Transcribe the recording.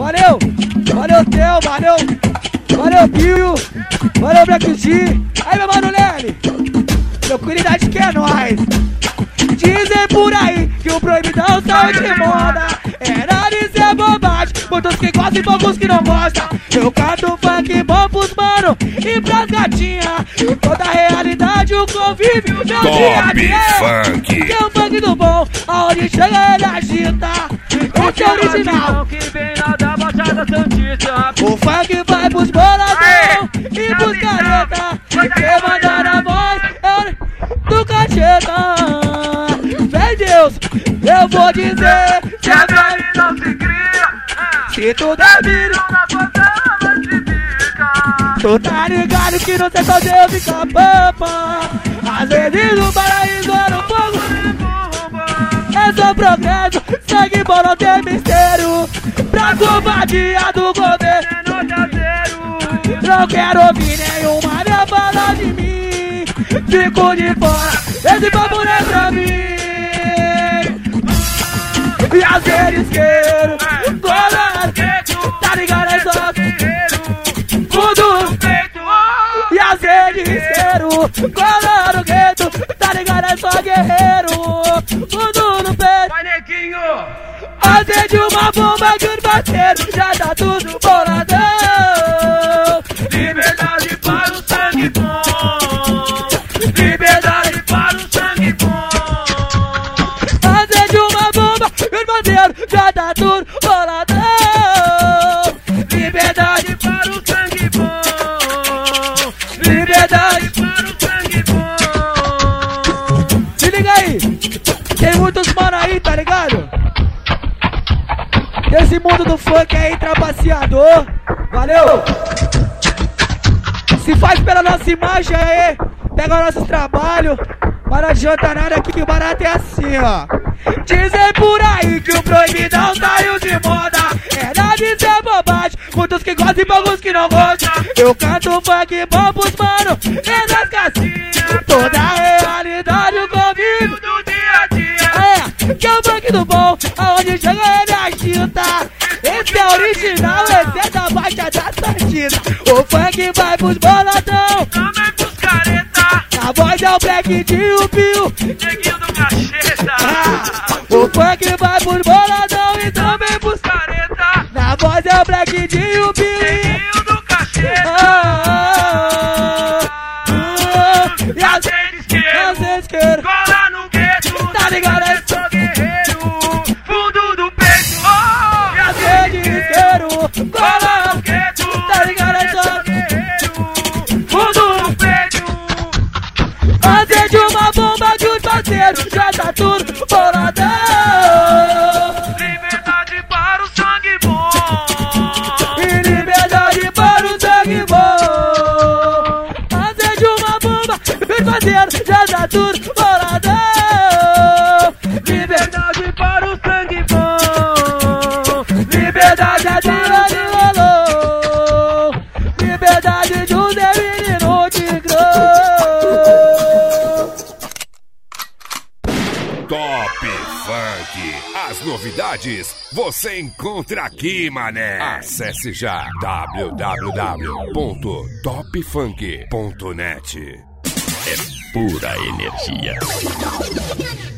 Valeu, valeu Theo, valeu Bill, valeu Black G. Aí meu mano Lely, tranquilidade que é nóis. Dizem por aí que o proibidão saiu de moda. Era dizer bobagem, muitos que gostam e poucos que não gostam. Eu canto funk bom pros mano e pras gatinhas. Toda a realidade, o convívio, meu dia a dia. Funk. Que é o funk do bom, aonde chega ele agita. Esse é original que vem lá da Baixada Santista. O funk vai pros boladão e pros careta. Quem manda na voz é do cacheta. Vem Deus, eu vou dizer, Se a greve não se cria, se tu der vírus, na favela se fica. tu tá ligado que não sei só Deus fica pampa. Às vezes no paraíso era um fogo, é só progresso, sangue bom não tem mistério. Pra covardia do governo não quero ouvir nenhuma nem falar de mim. Fico de fora, esse papo não é pra mim. E as isqueiro, colado, tá ligado é só fundo. E as isqueiro, colado, gueto, tá ligado é só guerreiro. Fundo no peito, Vai, neguinho! acende uma bomba que os parceiros já tá tudo boladão. Liberdade para o sangue bom! Liberdade para o sangue bom! Acende uma bomba que os parceiros já tá tudo boladão. Liberdade para o sangue bom! Liberdade. Para o sangue bom! Se liga aí, tem muitos mano aí, tá ligado? Esse mundo do funk aí, trapaceador. Valeu! Se faz pela nossa imagem aí, pega o nosso trabalho. Mas não adianta nada aqui que o barato é assim, ó. Dizem por aí que o proibidão saiu de moda. É nada de ser bobagem, muitos que gostam e poucos que não gostam. Eu canto funk bom pros mano e das casinhas. Toda a realidade, o convívio Do dia a dia! que é o funk do bom, aonde chega ele agita. Esse é original, esse é da Baixada Santista. O funk vai pros boladão, Também pros careta! a voz é o Black G e o Bill. Neguinho do cacheta! O funk vai pros boladão e também pros Careta! na voz é o Black G e o Bill. Neguinho do cacheta! E as isqueiros, Cola no gueto! tá ligado? É Sou guerreiro! Fundo do peito! e as isqueiros, Cola cola, no gueto! tá ligado? É só Guerreiro! Fundo do peito! acende uma bomba que os parceiros já tá tudo boladão. Liberdade para o sangue bom! E liberdade para o sangue bom. Acende uma bomba que os parceiros já tá tudo boladão. Liberdade para o sangue bom! Liberdade é de rolou. Liberdade de um menino de grão. Top Funk. As novidades você encontra aqui, mané. Acesse já www.topfunk.net. É pura energia.